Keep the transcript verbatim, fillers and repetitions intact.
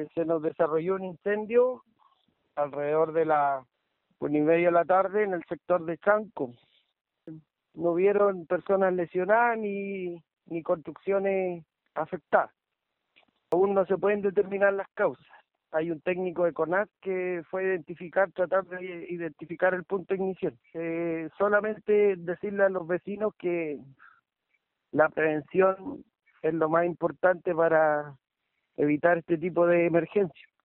se nos desarrolló un incendio alrededor de la una y media de la tarde en el sector de Chanco. No hubieron personas lesionadas ni, ni construcciones afectadas. Aún no se pueden determinar las causas. Hay un técnico de CONAC que fue a identificar, tratar de identificar el punto de ignición. Eh, solamente decirle a los vecinos que la prevención es lo más importante para evitar este tipo de emergencias.